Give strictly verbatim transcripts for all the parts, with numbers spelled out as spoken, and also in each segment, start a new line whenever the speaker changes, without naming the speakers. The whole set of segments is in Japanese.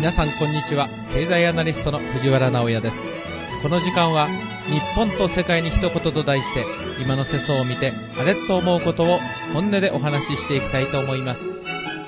皆さんこんにちは。経済アナリストの藤原直也です。この時間は日本と世界に一言と題して、今の世相を見てあれと思うことを本音でお話ししていきたいと思います。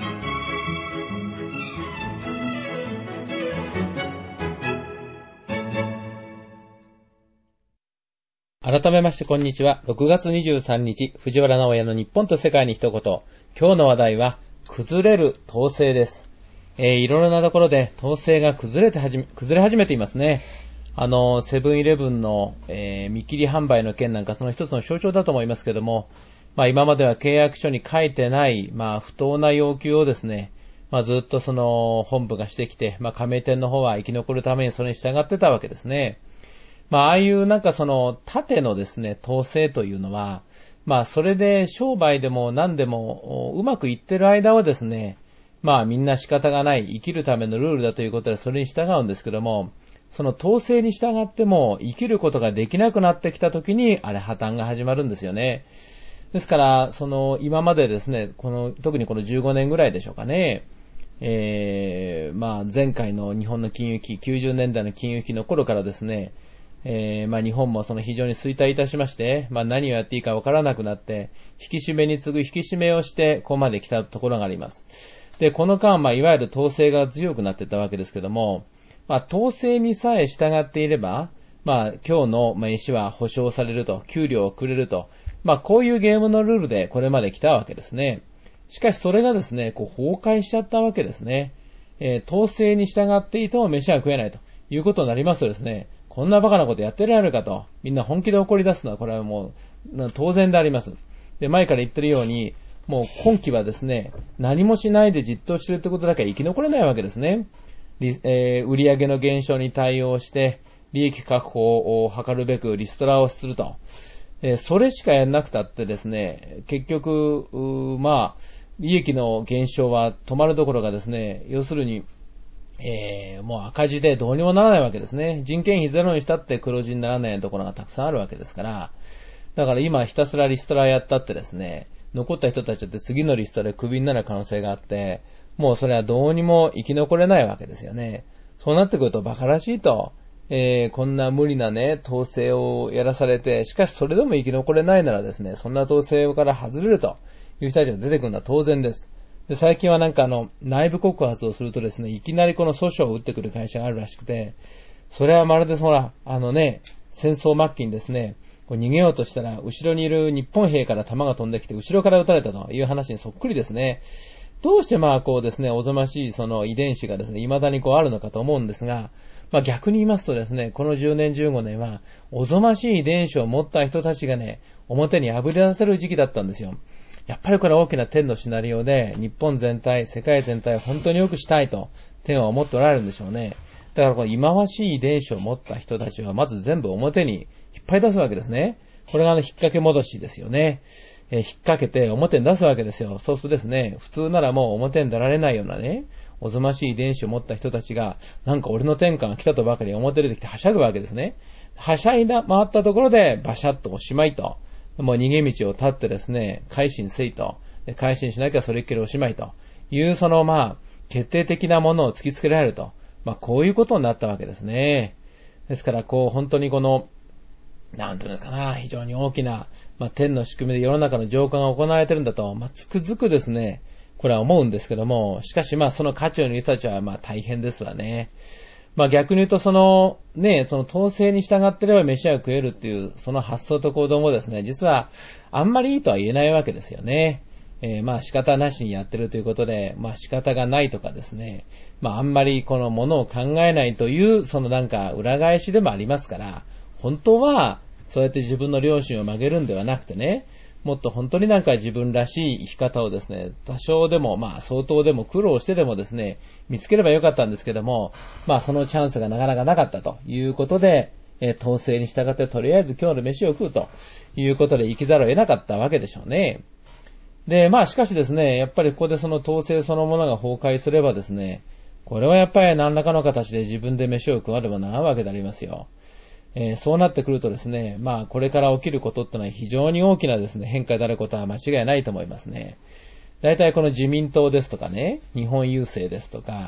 改めましてこんにちは。ろくがつにじゅうさんにち、藤原直也の日本と世界に一言。今日の話題は崩れる統制です。えー、いろいろなところで統制が崩れてはじめ、崩れ始めていますね。あの、セブンイレブンの、えー、見切り販売の件なんかその一つの象徴だと思いますけども、まあ今までは契約書に書いてない、まあ不当な要求をですね、まあずっとその本部がしてきて、まあ加盟店の方は生き残るためにそれに従ってたわけですね。まあああいうなんかその縦のですね、統制というのは、まあそれで商売でも何でもうまくいってる間はですね、まあみんな仕方がない生きるためのルールだということでそれに従うんですけども、その統制に従っても生きることができなくなってきたときにあれ破綻が始まるんですよね。ですからその今までですね、この特にこのじゅうごねんぐらいでしょうかね、えー、まあ前回の日本の金融危機、きゅうじゅうねんだいの金融危機の頃からですね、えー、まあ日本もその非常に衰退いたしまして、まあ何をやっていいかわからなくなって引き締めに次ぐ引き締めをしてここまで来たところがあります。で、この間、まあ、いわゆる統制が強くなっていたわけですけども、まあ、統制にさえ従っていれば、まあ、今日の飯は保証されると、給料をくれると、まあ、こういうゲームのルールでこれまで来たわけですね。しかし、それがですね、こう、崩壊しちゃったわけですね。えー、統制に従っていても飯は食えないということになりますとですね、こんなバカなことやってられるかと、みんな本気で怒り出すのは、これはもう、当然であります。で、前から言ってるように、もう今期はですね、何もしないでじっとしてるってことだけは生き残れないわけですね。えー、売上の減少に対応して、利益確保を図るべくリストラをすると。えー、それしかやんなくたってですね、結局、まあ、利益の減少は止まるどころかですね、要するに、えー、もう赤字でどうにもならないわけですね。人件費ゼロにしたって黒字にならないところがたくさんあるわけですから、だから今ひたすらリストラやったってですね、残った人たちって次のリストでクビになる可能性があって、もうそれはどうにも生き残れないわけですよね。そうなってくると馬鹿らしいと、えー、こんな無理なね、統制をやらされて、しかしそれでも生き残れないならですね、そんな統制から外れるという人たちが出てくるのは当然です。で、最近はなんかあの、内部告発をするとですね、いきなりこの訴訟を打ってくる会社があるらしくて、それはまるでほら、あのね、戦争末期にですね、こう逃げようとしたら、後ろにいる日本兵から弾が飛んできて、後ろから撃たれたという話にそっくりですね。どうしてまあこうですね、おぞましいその遺伝子がですね、未だにこうあるのかと思うんですが、まあ逆に言いますとですね、このじゅうねんじゅうごねんは、おぞましい遺伝子を持った人たちがね、表にあぶり出せる時期だったんですよ。やっぱりこれは大きな天のシナリオで、日本全体、世界全体を本当に良くしたいと、天は思っておられるんでしょうね。だからこの忌まわしい遺伝子を持った人たちは、まず全部表に引っ張り出すわけですね。これがあの引っ掛け戻しですよね。えー、引っ掛けて表に出すわけですよ。そうするとですね、普通ならもう表に出られないようなね、おぞましい遺伝子を持った人たちが、なんか俺の天下が来たとばかり表出てきてはしゃぐわけですね。はしゃいだ回ったところでバシャッとおしまいと。もう逃げ道を立ってですね、改心せいと。改心しなきゃそれっきりおしまいという、そのまあ、決定的なものを突きつけられると。まあこういうことになったわけですね。ですからこう本当にこの、なんていうのかな、非常に大きな、まあ、天の仕組みで世の中の浄化が行われてるんだと、まあ、つくづくですね、これは思うんですけども、しかしまあその渦中の人たちはまあ大変ですわね。まあ逆に言うとそのね、その統制に従ってれば飯は食えるっていうその発想と行動もですね、実はあんまりいいとは言えないわけですよね。えー、まあ仕方なしにやってるということで、まあ仕方がないとかですね、まああんまりこのものを考えないというそのなんか裏返しでもありますから、本当はそうやって自分の良心を曲げるんではなくてね、もっと本当になんか自分らしい生き方をですね、多少でもまあ相当でも苦労してでもですね、見つければよかったんですけども、まあそのチャンスがなかなかなかったということで、えー、統制に従ってとりあえず今日の飯を食うということで生きざるを得なかったわけでしょうね。で、まあしかしですね、やっぱりここでその統制そのものが崩壊すればですね、これはやっぱり何らかの形で自分で飯を食わねばならんわけでありますよ。えー、そうなってくるとですね、まあこれから起きることってのは非常に大きなですね、変化であることは間違いないと思いますね。大体この自民党ですとかね、日本郵政ですとか、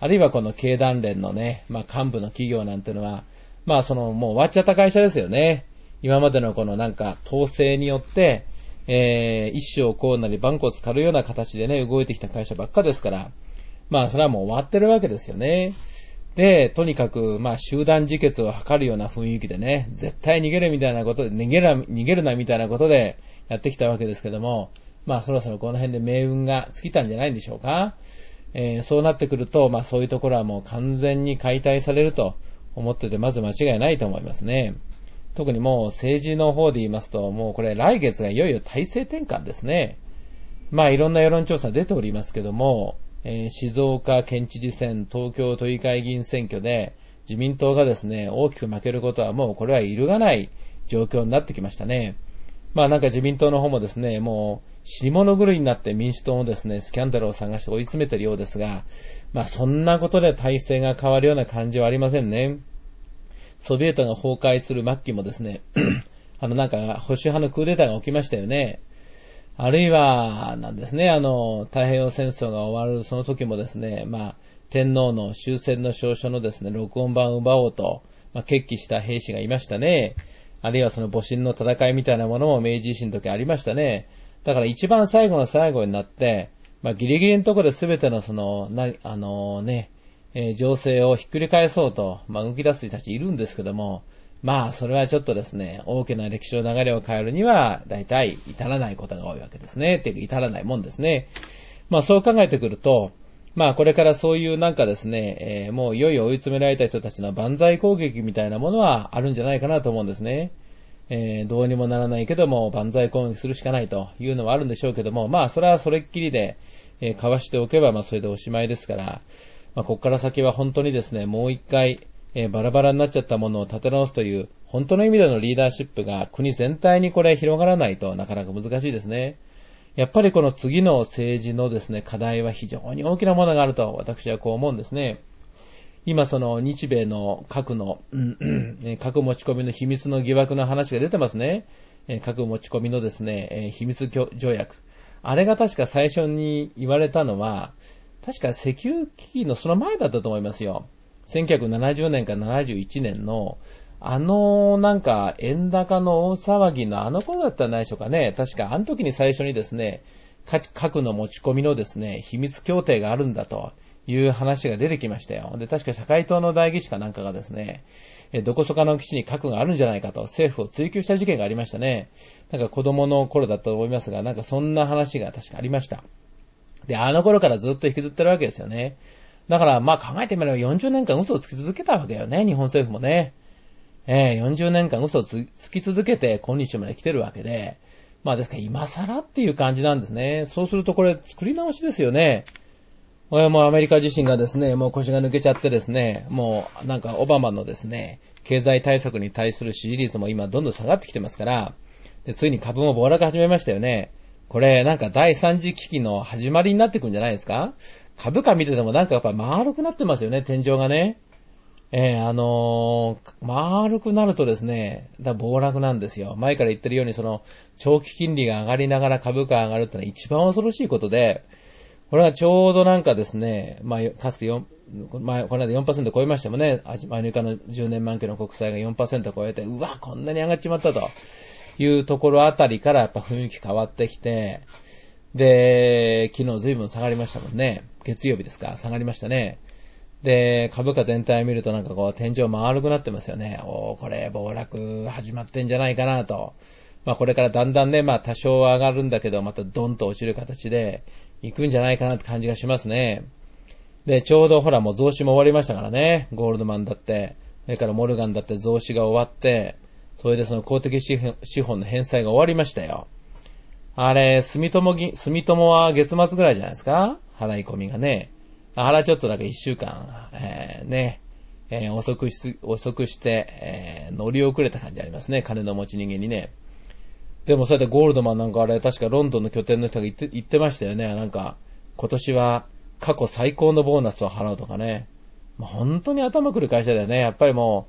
あるいはこの経団連のね、まあ幹部の企業なんていうのは、まあそのもう終わっちゃった会社ですよね。今までのこのなんか統制によって、えー、一生こうなり万骨刈るような形でね、動いてきた会社ばっかですから、まあそれはもう終わってるわけですよね。で、とにかく、まあ集団自決を図るような雰囲気でね、絶対逃げるみたいなことで、逃げるな、逃げるなみたいなことでやってきたわけですけども、まあそろそろこの辺で命運が尽きたんじゃないんでしょうか。えー、そうなってくると、まあそういうところはもう完全に解体されると思ってて、まず間違いないと思いますね。特にもう政治の方で言いますと、もうこれ来月がいよいよ体制転換ですね。まあいろんな世論調査出ておりますけども、えー、静岡県知事選、東京都議会議員選挙で自民党がですね、大きく負けることはもうこれは揺るがない状況になってきましたね。まあなんか自民党の方もですね、もう死に物狂いになって民主党のですね、スキャンダルを探して追い詰めているようですが、まあそんなことで体制が変わるような感じはありませんね。ソビエトが崩壊する末期もですね、あのなんか保守派のクーデターが起きましたよね。あるいは、なんですね、あの、太平洋戦争が終わるその時もですね、まあ、天皇の終戦の詔書のですね、録音版を奪おうと、まあ、決起した兵士がいましたね。あるいはその戊辰の戦いみたいなものも明治維新の時ありましたね。だから一番最後の最後になって、まあ、ギリギリのところで全てのその、な、あのね、えー、情勢をひっくり返そうと、まあ、動き出す人たちいるんですけども、まあ、それはちょっとですね、大きな歴史の流れを変えるには、大体至らないことが多いわけですね。っていうか、至らないもんですね。まあ、そう考えてくると、まあ、これからそういうなんかですね、えー、もういよいよ追い詰められた人たちの万歳攻撃みたいなものはあるんじゃないかなと思うんですね。えー、どうにもならないけども、万歳攻撃するしかないというのはあるんでしょうけども、まあ、それはそれっきりで、えー、かわしておけば、まあ、それでおしまいですから、まあ、ここから先は本当にですね、もう一回、えー、バラバラになっちゃったものを立て直すという、本当の意味でのリーダーシップが国全体にこれ広がらないとなかなか難しいですね。やっぱりこの次の政治のですね、課題は非常に大きなものがあると私はこう思うんですね。今その日米の核の、うんうん、核持ち込みの秘密の疑惑の話が出てますね。核持ち込みのですね、秘密条約。あれが確か最初に言われたのは、確か石油危機のその前だったと思いますよ。せんきゅうひゃくななじゅうねんかななじゅういちねんの、あのなんか円高の大騒ぎのあの頃だったんじゃないでしょうかね。確かあの時に最初にですね、核の持ち込みのですね、秘密協定があるんだという話が出てきましたよ。で、確か社会党の代議士かなんかがですね、どこそかの基地に核があるんじゃないかと政府を追及した事件がありましたね。なんか子供の頃だったと思いますが、なんかそんな話が確かありました。で、あの頃からずっと引きずってるわけですよね。だから、まあ考えてみればよんじゅうねんかん嘘をつき続けたわけよね、日本政府もね。えー、よんじゅうねんかん嘘をつき続けて今日まで来てるわけで、まあですから今更っていう感じなんですね。そうするとこれ作り直しですよね。これもアメリカ自身がですね、もう腰が抜けちゃってですね、もうなんかオバマのですね、経済対策に対する支持率も今どんどん下がってきてますから、で、ついに株も暴落始めましたよね。これなんか第三次危機の始まりになってくるんじゃないですか？株価見ててもなんかやっぱ丸くなってますよね、天井がね。えー、あのー、丸くなるとですね、だ暴落なんですよ。前から言ってるようにその長期金利が上がりながら株価が上がるってのは一番恐ろしいことで、これがちょうどなんかですね、まあ、かつてよん、まあ、この間 よんパーセント 超えましたもんね。アメリカのじゅうねん満期の国債が よんパーセント 超えて、うわ、こんなに上がっちまったというところあたりからやっぱ雰囲気変わってきて、で、昨日随分下がりましたもんね。月曜日ですか、下がりましたね。で、株価全体を見るとなんかこう天井丸くなってますよね。おー、これ暴落始まってんじゃないかなと。まあこれからだんだんね、まあ多少は上がるんだけど、またドンと落ちる形で行くんじゃないかなって感じがしますね。で、ちょうどほらもう増資も終わりましたからね。ゴールドマンだって、それからモルガンだって増資が終わって、それでその公的資本の返済が終わりましたよ。あれ、住友銀、住友は月末ぐらいじゃないですか？払い込みがね。あらちょっとだけ一週間、えー、ね、えー、遅くし、遅くして、えー、乗り遅れた感じありますね。金の持ち人間にね。でもそうやってゴールドマンなんかあれ、確かロンドンの拠点の人が言って、言ってましたよね。なんか、今年は過去最高のボーナスを払うとかね。まあ、本当に頭くる会社だよね。やっぱりもう、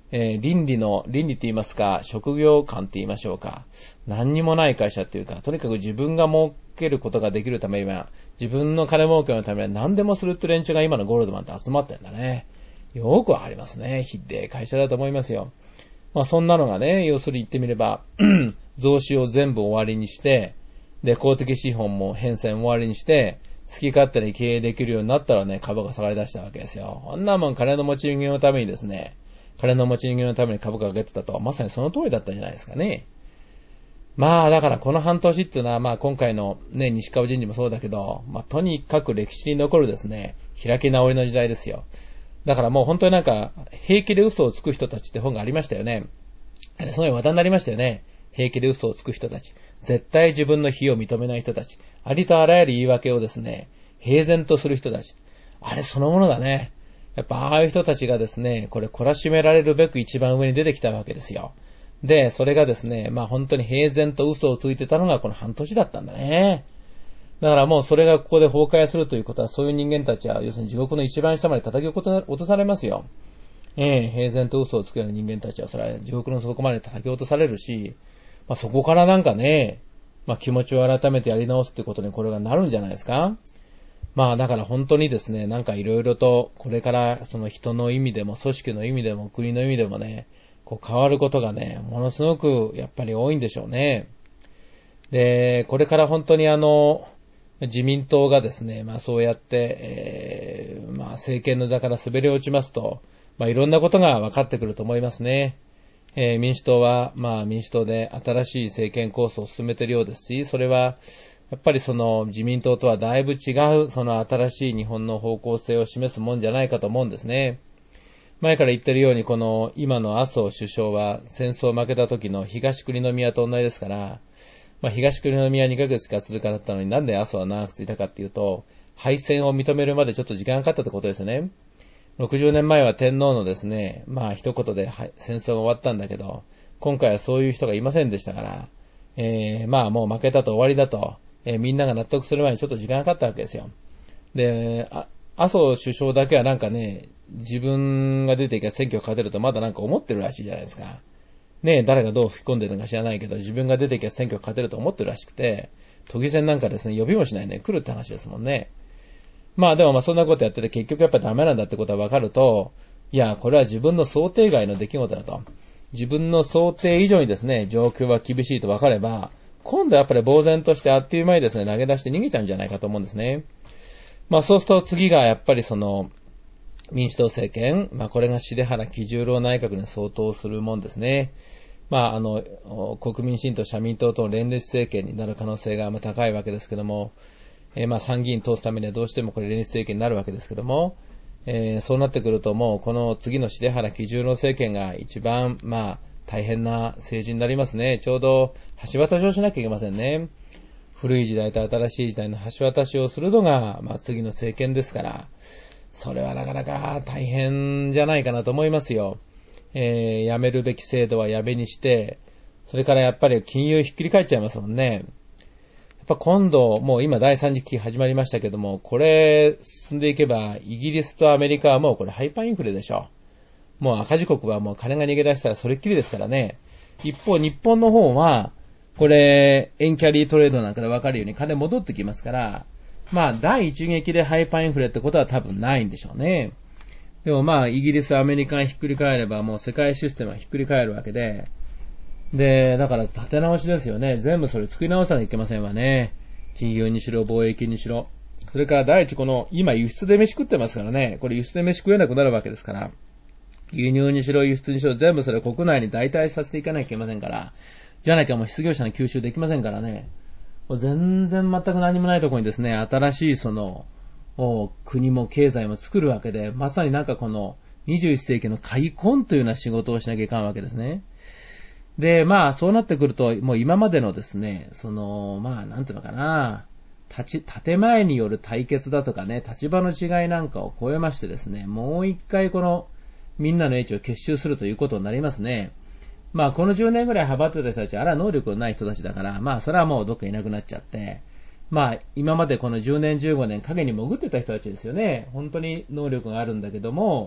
えー、倫理の、倫理って言いますか、職業観って言いましょうか。何にもない会社っていうか、とにかく自分が儲けることができるためには、自分の金儲けのためには何でもするって連中が今のゴールドマンって集まってんだね。よくわかりますね。ひでえ会社だと思いますよ。まあそんなのがね、要するに言ってみれば、増資を全部終わりにして、で、公的資本も変遷終わりにして、好き勝手に経営できるようになったらね、株が下がり出したわけですよ。こんなもん金の持ち人間のためにですね、金の持ち人間のために株価が上げてたとは、まさにその通りだったんじゃないですかね。まあ、だからこの半年っていうのは、まあ今回のね、西川人事もそうだけど、まあとにかく歴史に残るですね、開き直りの時代ですよ。だからもう本当になんか、平気で嘘をつく人たちって本がありましたよね。あれ、すごい話題になりましたよね。平気で嘘をつく人たち。絶対自分の非を認めない人たち。ありとあらゆる言い訳をですね、平然とする人たち。あれそのものだね。やっぱああいう人たちがですね、これ懲らしめられるべく一番上に出てきたわけですよ。で、それがですね、まあ本当に平然と嘘をついてたのがこの半年だったんだね。だからもうそれがここで崩壊するということは、そういう人間たちは要するに地獄の一番下まで叩き落とされますよ。ええ、平然と嘘をつくような人間たちはそれは地獄の底まで叩き落とされるし、まあそこからなんかね、まあ気持ちを改めてやり直すってことにこれがなるんじゃないですか。まあだから本当にですね、なんかいろいろとこれからその人の意味でも組織の意味でも国の意味でもね、こう変わることがね、ものすごくやっぱり多いんでしょうね。で、これから本当にあの、自民党がですね、まあそうやって、えー、まあ政権の座から滑り落ちますと、まあいろんなことが分かってくると思いますね。えー、民主党は、まあ民主党で新しい政権構想を進めているようですし、それは、やっぱりその自民党とはだいぶ違う、その新しい日本の方向性を示すもんじゃないかと思うんですね。前から言ってるように、この今の麻生首相は戦争を負けた時の東国宮と同じですから、まあ、東国宮にかげつしか続かなかったのになんで麻生は長く続いたかっていうと、敗戦を認めるまでちょっと時間がかかったってことですね。ろくじゅうねんまえは天皇のですね、まあ一言で戦争が終わったんだけど、今回はそういう人がいませんでしたから、えー、まあもう負けたと終わりだと、えー、みんなが納得する前にちょっと時間がかかったわけですよ。で、あ麻生首相だけはなんかね、自分が出ていけば選挙を勝てるとまだなんか思ってるらしいじゃないですか。ねえ、誰がどう吹き込んでるのか知らないけど、自分が出ていけば選挙を勝てると思ってるらしくて、都議選なんかですね、呼びもしないね、来るって話ですもんね。まあでもまあそんなことやってて結局やっぱダメなんだってことが分かると、いや、これは自分の想定外の出来事だと。自分の想定以上にですね、状況は厳しいと分かれば、今度はやっぱり呆然としてあっという間にですね、投げ出して逃げちゃうんじゃないかと思うんですね。まあそうすると次がやっぱりその、民主党政権、まあこれが重原喜十郎内閣に相当するもんですね。まああの、国民新党、社民党との連立政権になる可能性が高いわけですけども、えー、まあ参議院通すためにはどうしてもこれ連立政権になるわけですけども、えー、そうなってくるともうこの次の重原喜十郎政権が一番まあ大変な政治になりますね。ちょうど橋渡しをしなきゃいけませんね。古い時代と新しい時代の橋渡しをするのが、まあ次の政権ですから、それはなかなか大変じゃないかなと思いますよ。えー、やめるべき制度はやめにして、それからやっぱり金融ひっくり返っちゃいますもんね。やっぱ今度、もう今第三次期始まりましたけども、これ進んでいけば、イギリスとアメリカはもうこれハイパーインフレでしょ。もう赤字国はもう金が逃げ出したらそれっきりですからね。一方、日本の方は、これ、円キャリートレードなんかで分かるように金戻ってきますから、まあ、第一撃でハイパーインフレってことは多分ないんでしょうね。でもまあ、イギリス、アメリカがひっくり返れば、もう世界システムはひっくり返るわけで、で、だから立て直しですよね。全部それ作り直さなきゃいけませんわね。金融にしろ、貿易にしろ。それから第一、この、今輸出で飯食ってますからね。これ輸出で飯食えなくなるわけですから。輸入にしろ、輸出にしろ、全部それ国内に代替させていかなきゃいけませんから。じゃなきゃもう失業者の吸収できませんからね。全然全く何もないところにですね、新しいその、国も経済も作るわけで、まさになんかこのにじゅういっ世紀の開墾というような仕事をしなきゃいかんわけですね。で、まあそうなってくると、もう今までのですね、その、まあなんていうのかな、立ち、建前による対決だとかね、立場の違いなんかを超えましてですね、もう一回このみんなの英知を結集するということになりますね。まあこのじゅうねんぐらいはばってた人たち、あれは能力のない人たちだから、まあそれはもうどっかいなくなっちゃって、まあ今までこのじゅうねんじゅうごねん影に潜ってた人たちですよね。本当に能力があるんだけども、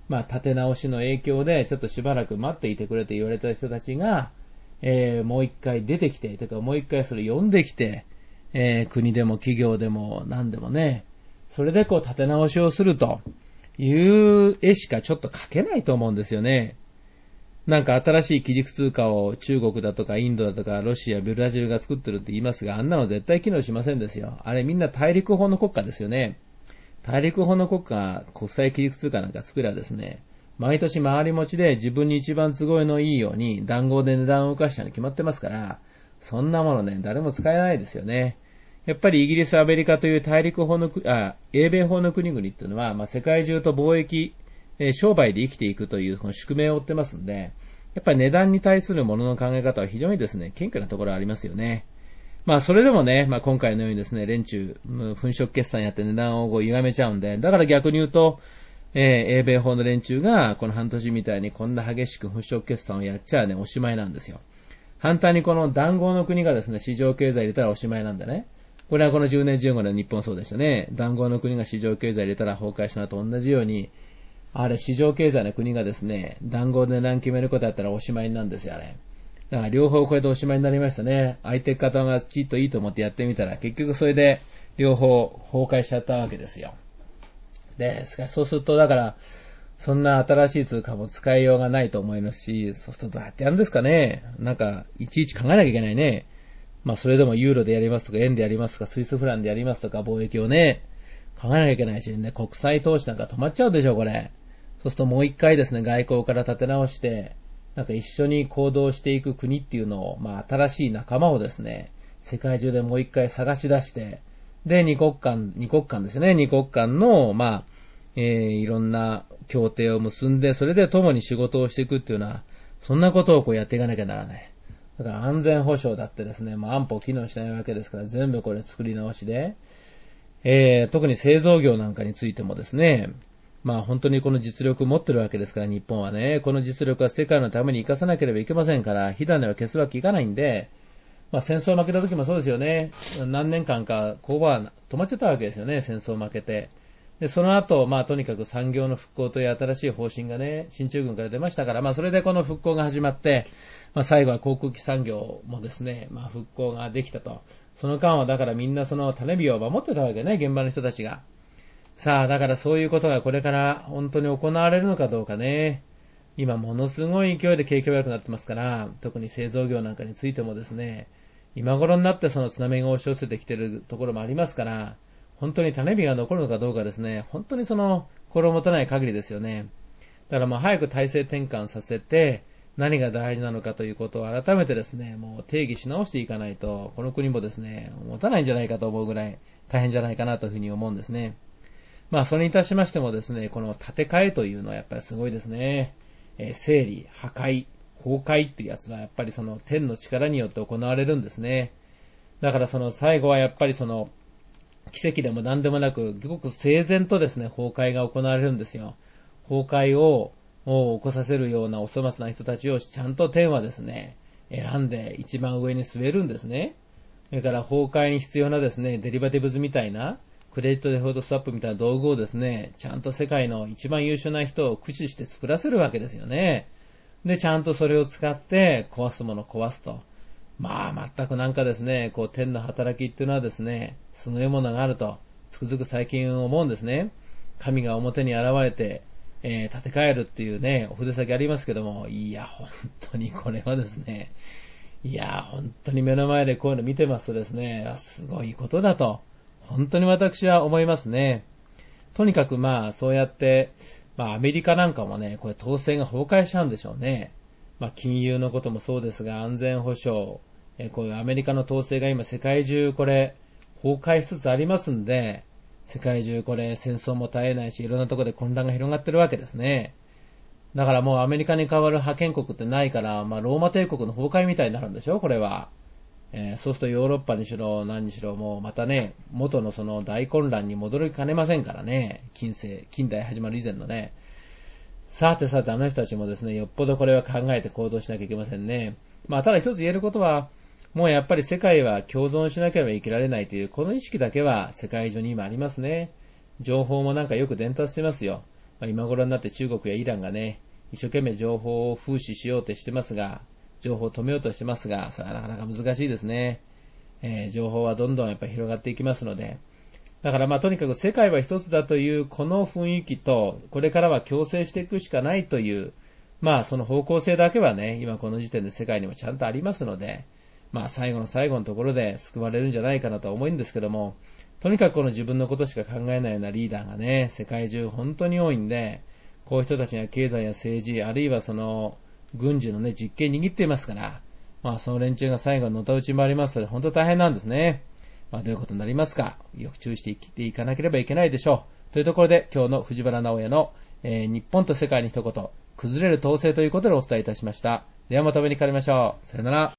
まあ、立て直しの影響で、ちょっとしばらく待っていてくれと言われた人たちが、えー、もう一回出てきて、というかもう一回それ呼んできて、えー、国でも企業でも何でもね、それでこう立て直しをするという絵しかちょっと描けないと思うんですよね。なんか新しい基軸通貨を中国だとかインドだとかロシア、ブラジルが作ってるって言いますが、あんなの絶対機能しませんですよ。あれみんな大陸法の国家ですよね。大陸法の国家が国際基軸通貨なんか作ればですね、毎年回り持ちで自分に一番都合のいいように談合で値段を動かしたの決まってますから、そんなものね、誰も使えないですよね。やっぱりイギリス、アメリカという大陸法の、あ、英米法の国々っていうのは、まあ、世界中と貿易、えー、商売で生きていくというこの宿命を負ってますんで、やっぱり値段に対するものの考え方は非常にですね、謙虚なところはありますよね。まあ、それでもね、まあ、今回のようにですね、連中、粉飾決算やって値段をこう歪めちゃうんで、だから逆に言うと、えー、英米法の連中が、この半年みたいにこんな激しく粉飾決算をやっちゃね、おしまいなんですよ。反対にこの談合の国がですね、市場経済入れたらおしまいなんだね。これはこのじゅうねんじゅうごねんの日本そうでしたね。談合の国が市場経済入れたら崩壊したのと同じように、あれ市場経済の国がですね、談合で値段決めることやったらおしまいなんですよ、あれ。だから両方これでおしまいになりましたね。相手方がきっといいと思ってやってみたら、結局それで両方崩壊しちゃったわけですよ。で、そうするとだから、そんな新しい通貨も使いようがないと思いますし、そうするとどうやってやるんですかね。なんか、いちいち考えなきゃいけないね。まあそれでもユーロでやりますとか、円でやりますとか、スイスフランでやりますとか、貿易をね、考えなきゃいけないしね、国際投資なんか止まっちゃうでしょ、これ。そうするともう一回ですね、外交から立て直して、なんか一緒に行動していく国っていうのを、まあ新しい仲間をですね、世界中でもう一回探し出して、で、二国間、二国間ですね、二国間の、まあ、えー、いろんな協定を結んで、それで共に仕事をしていくっていうのは、そんなことをこうやっていかなきゃならない。だから安全保障だってですね、まあ安保機能しないわけですから、全部これ作り直しで、えー、特に製造業なんかについてもですね、まあ本当にこの実力を持ってるわけですから、日本はね、この実力は世界のために生かさなければいけませんから、火種を消すわけいかないんで、まあ戦争負けた時もそうですよね。何年間か工場は止まっちゃったわけですよね、戦争負けて。で、その後、まあとにかく産業の復興という新しい方針がね、進駐軍から出ましたから、まあそれでこの復興が始まって、まあ最後は航空機産業もですね、まあ復興ができたと。その間はだからみんなその種火を守ってたわけね、現場の人たちが。さあ、だからそういうことがこれから本当に行われるのかどうかね。今ものすごい勢いで景気が悪くなってますから、特に製造業なんかについてもですね、今頃になってその津波が押し寄せてきているところもありますから、本当に種火が残るのかどうかですね、本当にその心もたない限りですよね。だからもう早く体制転換させて、何が大事なのかということを改めてですね、もう定義し直していかないと、この国もですね、持たないんじゃないかと思うぐらい大変じゃないかなというふうに思うんですね。まあそれにいたしましてもですね、この建て替えというのはやっぱりすごいですね。えー、整理、破壊、崩壊っていうやつはやっぱりその天の力によって行われるんですね。だからその最後はやっぱりその奇跡でも何でもなく、すごく整然とですね、崩壊が行われるんですよ。崩壊を起こさせるようなお粗末な人たちをちゃんと天はですね、選んで一番上に据えるんですね。それから崩壊に必要なですね、デリバティブズみたいな、クレジットデフォルトスワップみたいな道具をですね、ちゃんと世界の一番優秀な人を駆使して作らせるわけですよね。で、ちゃんとそれを使って壊すものを壊すと。まあ、全くなんかですね、こう、天の働きっていうのはですね、すごいものがあると、つくづく最近思うんですね。神が表に現れて、えー、建て替えるっていうね、お筆先ありますけども、いや、本当にこれはですね、いや、本当に目の前でこういうの見てますとですね、すごいことだと、本当に私は思いますね。とにかくまあ、そうやって、まあ、アメリカなんかもね、これ統制が崩壊しちゃうんでしょうね。まあ、金融のこともそうですが、安全保障、えこういうアメリカの統制が今世界中これ崩壊しつつありますんで、世界中これ戦争も絶えないし、いろんなところで混乱が広がってるわけですね。だからもうアメリカに代わる覇権国ってないから、まあローマ帝国の崩壊みたいになるんでしょ、これは。えー、そうするとヨーロッパにしろ何にしろもうまたね、元のその大混乱に戻りかねませんからね、近世、近代始まる以前のね。さてさてあの人たちもですね、よっぽどこれは考えて行動しなきゃいけませんね。まあただ一つ言えることは、もうやっぱり世界は共存しなければ生きられないというこの意識だけは世界中に今ありますね。情報もなんかよく伝達してますよ。 まあ、今頃になって中国やイランがね、一生懸命情報を風刺しようとしてますが、情報を止めようとしてますが、それはなかなか難しいですね。えー、情報はどんどんやっぱり広がっていきますので、だからまあとにかく世界は一つだというこの雰囲気と、これからは共生していくしかないという、まあその方向性だけはね、今この時点で世界にもちゃんとありますので、まあ最後の最後のところで救われるんじゃないかなと思うんですけども、とにかくこの自分のことしか考えないようなリーダーがね、世界中本当に多いんで、こういう人たちが経済や政治、あるいはその軍事のね、実権握っていますから、まあその連中が最後ののたうち回りますので、本当大変なんですね。まあどういうことになりますか、よく注意して生きていかなければいけないでしょう。というところで今日の藤原直也の、えー、日本と世界に一言、崩れる統制ということでお伝えいたしました。ではまたお目にかかりましょう。さよなら。